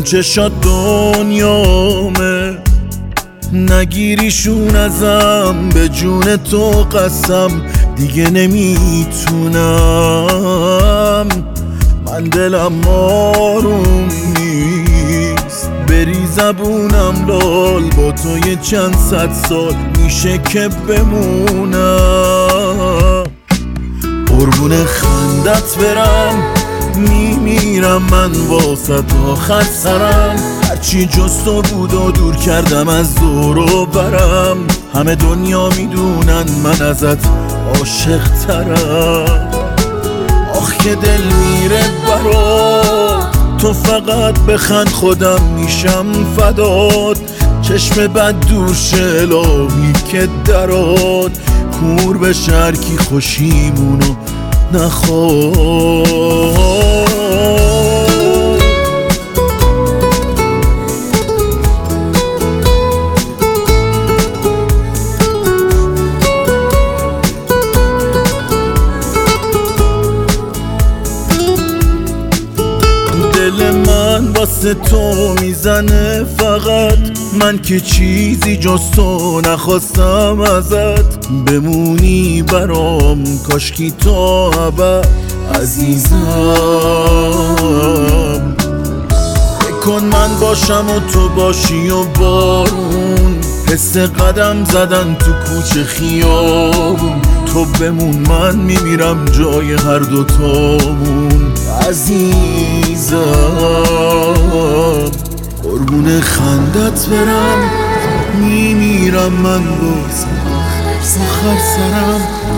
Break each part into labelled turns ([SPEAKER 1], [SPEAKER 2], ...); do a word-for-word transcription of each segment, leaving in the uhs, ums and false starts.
[SPEAKER 1] چشات دنیامه، نگیریشون ازم، به جون تو قسم دیگه نمیتونم. من دلم آروم نیست، بری زبونم لال، با تو یه چند صد سال میشه که بمونم. قربون خندت برم، میمیرم من واسه آخر سرم. هرچی جز تو بود و دور کردم از دور و برم. همه دنیا میدونن من ازت عاشق ترم. آخ که دل میره برات، تو فقط بخند خودم میشم فدات. چشم بد دور شه الهی که درات، کور به شرکی خوشیمونو نخواد. دل من واسه تو میزنه فقط، من که چیزی جز تو نخواستم ازت. بمونی برام کاشکی تا ابد عزیزم. بکن من باشم و تو باشی و بارون، حس قدم زدن تو کوچه خیابون. تو بمون من میمیرم جای هر دوتامون عزیزم. قربون خندت برم، میمیرم من باز آخر سرم.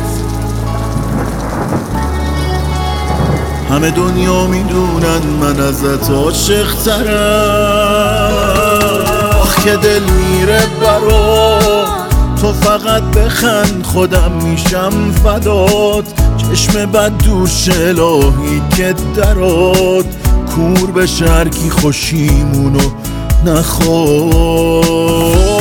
[SPEAKER 1] همه دنیا میدونن من ازت عاشق ترم. آخ که دل میره برات، تو فقط بخند خودم میشم فدات. چشم بد دور شه الهی که درات، کور به شرکی خوشیمونو نخواد.